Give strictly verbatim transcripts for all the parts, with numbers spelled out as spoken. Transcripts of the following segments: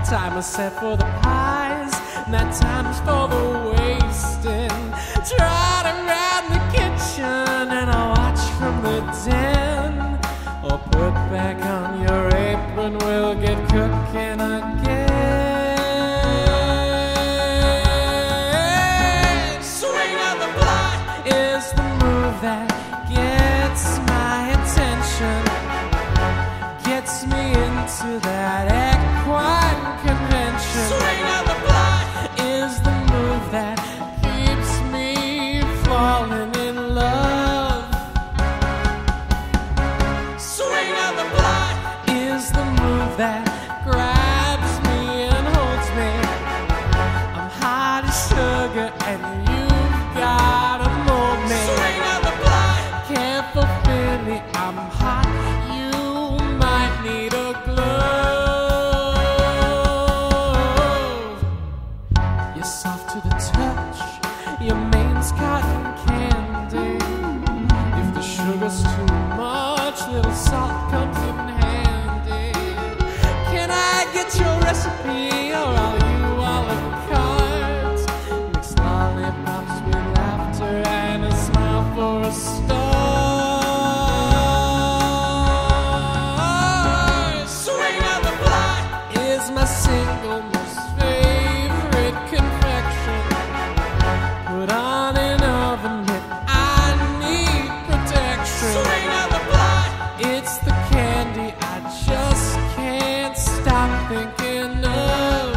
time is set for the pies, and that time is for the wasting. Trot around the kitchen and I'll watch from the den, or put back on your apron, we'll get cooking again. Swing of the block is the move that gets my attention, gets me into that equine convention. Swing of the block is the move that keeps me falling in love. Swing of the block is the move that grabs me and holds me. I'm hot as sugar and you've gotta mold me. Swing of the block can't fulfill me. I'm hot, you might need a glove. You're soft to the touch, your main's cotton candy. If the sugar's too much, little salt comes in handy. Can I get your recipe, or are you all of cards? Mix lollipops with laughter and a smile for a star. Swing of the block is my single most favorite confection. Put on an oven mitt, I need protection. Swing of the block, it's the candy I just can't stop thinking of.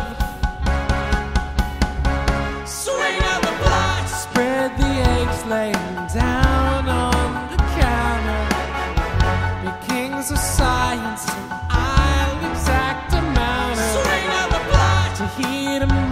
Swing of the block, spread the eggs laying down on the counter. The kings of science and I'll exact amount of. Swing of the block, to heat 'em